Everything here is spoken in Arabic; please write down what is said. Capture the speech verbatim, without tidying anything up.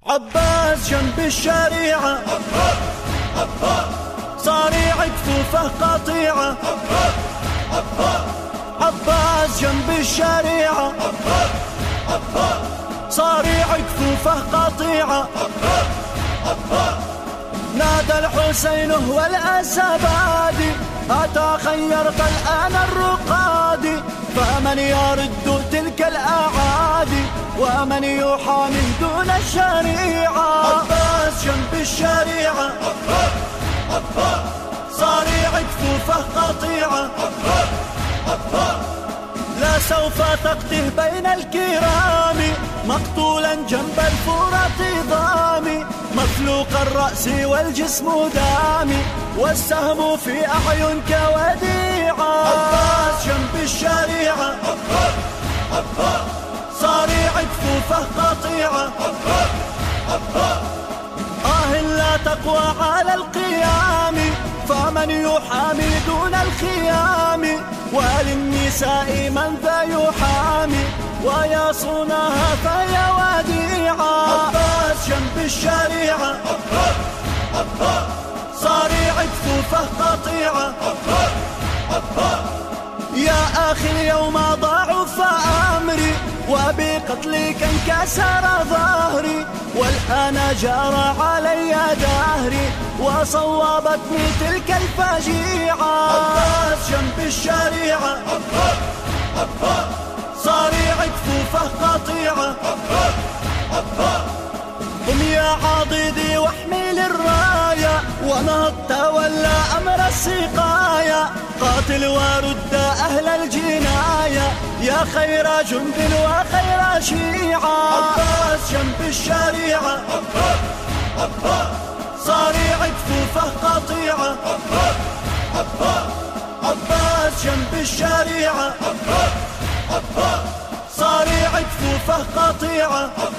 عباس جنب الشريعة، صاريع كفوفه قطيعة. عباس جنب الشريعة، صاريع كفوفه قطيعة. نادى الحسين هو الأسبادي، أتى خيرت الآن الرقادي. فمن يرد تلك الأعادي، ومن يحامي دون الشريعة. عباس جنب الشريعة، صاريع كفوفه قطيعة. لا سوف تقتل بين الكرام، مقتولا جنب الفرات ضامي. مفلوق الرأس والجسم دامي، والسهم في أعينك وديعة. عباس جنب الشريعة، صاريع كفوفه قطيعة. آه لا تقوى على القيام، فمن يحامي دون الخيام. وللنساء من ذا يحامي، ويصونها فهي وديعة. عباس جنب الشريعة، صاريع كفوفه قطيعة. يا أخي اليوم ضعف أمري، وبقتلك انكسر ظهري. والآن جرى علي دهري، وصوبتني تلك الفجيعة. عباس جنب الشريعة، صاريع كفوفه قطيعة. قم يا عضيدي واحمل الراية، ونهض تولى أمر السقاية. قاتل ورد أهل الجناية، يا خير جند وخير شيعة. عباس جنب الشريعة، صاريع كفوفه قطيعة. عباس جنب الشريعة، صاريع كفوفه قطيعة.